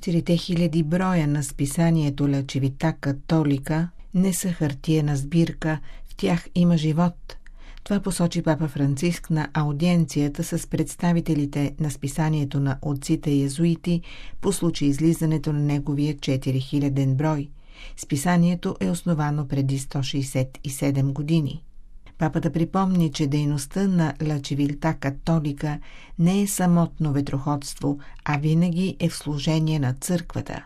4000 броя на списанието La Civiltà Cattolica не са хартиена сбирка, в тях има живот. Това посочи папа Франциск на аудиенцията с представителите на списанието на отците езуити по случай излизането на неговия 4000 брой. Списанието е основано преди 167 години. Папата припомни, че дейността на La Civiltà Cattolica не е самотно ветроходство, а винаги е в служение на църквата.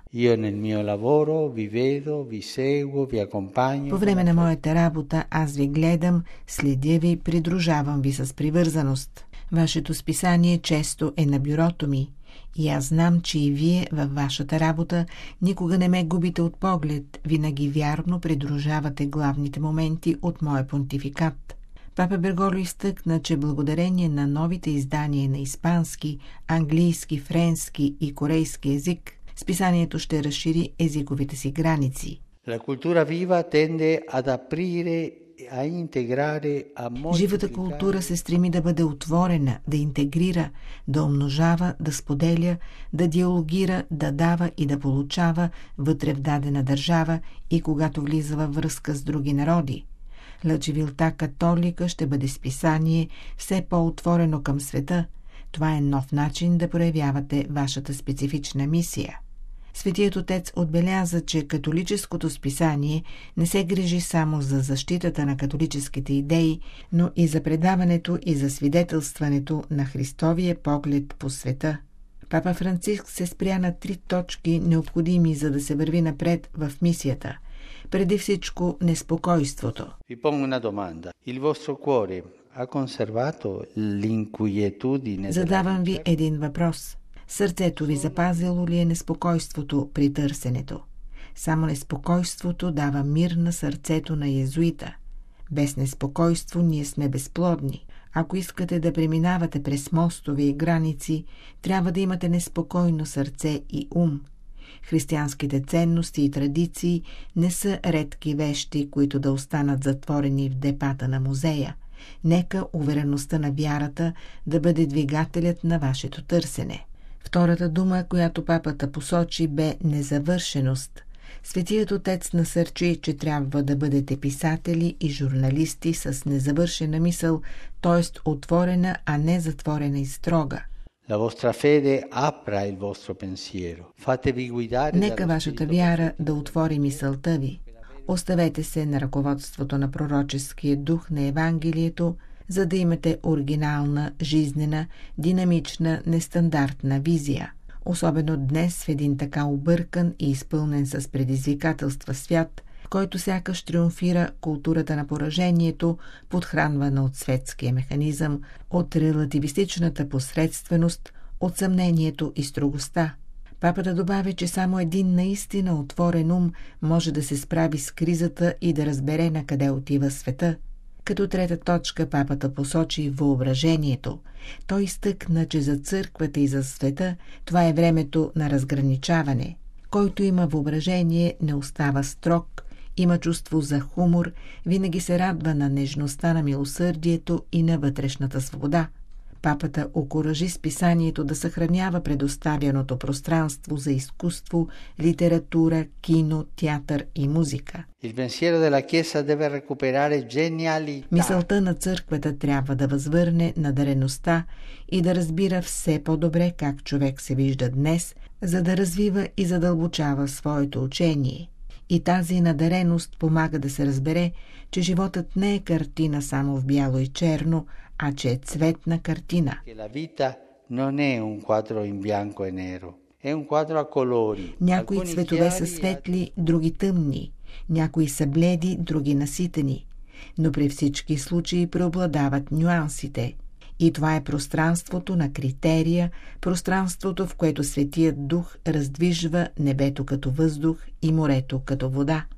По време на моята работа аз ви гледам, следя ви, придружавам ви с привързаност. Вашето списание често е на бюрото ми. И аз знам, че и вие във вашата работа никога не ме губите от поглед, винаги вярно придружавате главните моменти от моя понтификат. Папа Берголо изтъкна, че благодарение на новите издания на испански, английски, френски и корейски език, списанието ще разшири езиковите си граници. Живата култура се стреми да бъде отворена, да интегрира, да умножава, да споделя, да диалогира, да дава и да получава вътре в дадена държава и когато влиза във връзка с други народи. La Civiltà Cattolica ще бъде списание все по-отворено към света. Това е нов начин да проявявате вашата специфична мисия. Светият Отец отбеляза, че католическото списание не се грижи само за защитата на католическите идеи, но и за предаването и за свидетелстването на Христовия поглед по света. Папа Франциск се спря на 3 точки, необходими за да се върви напред в мисията. Преди всичко неспокойството. Ви pongo una domanda. Il vostro cuore ha conservato l'inquietudine? Задавам ви един въпрос. Сърцето ви запазило ли е неспокойството при търсенето? Само неспокойството дава мир на сърцето на езуита. Без неспокойство ние сме безплодни. Ако искате да преминавате през мостове и граници, трябва да имате неспокойно сърце и ум. Християнските ценности и традиции не са редки вещи, които да останат затворени в депата на музея. Нека увереността на вярата да бъде двигателят на вашето търсене. Втората дума, която папата посочи, бе незавършеност. Светият Отец насърчи, че трябва да бъдете писатели и журналисти с незавършена мисъл, т.е. отворена, а не затворена и строга. Нека вашата вяра да отвори мисълта ви. Оставете се на ръководството на пророческия дух на Евангелието, за да имате оригинална, жизнена, динамична, нестандартна визия. Особено днес в един така объркан и изпълнен с предизвикателства свят, в който сякаш триумфира културата на поражението, подхранвана от светския механизъм, от релативистичната посредственост, от съмнението и строгостта. Папата добави, че само един наистина отворен ум може да се справи с кризата и да разбере на къде отива света. Като трета точка папата посочи въображението. Той изтъкна, че за църквата и за света това е времето на разграничаване. Който има въображение, не остава строг, има чувство за хумор, винаги се радва на нежността на милосърдието и на вътрешната свобода. Папата окуражи списанието да съхранява предоставяното пространство за изкуство, литература, кино, театър и музика. Мисълта на църквата трябва да възвърне надареността и да разбира все по-добре как човек се вижда днес, за да развива и задълбочава своето учение. И тази надареност помага да се разбере, че животът не е картина само в бяло и черно, а че е цветна картина. Някои цветове са светли, други тъмни, някои са бледи, други наситени, но при всички случаи преобладават нюансите. И това е пространството на критерия, пространството, в което Светият Дух раздвижва небето като въздух и морето като вода.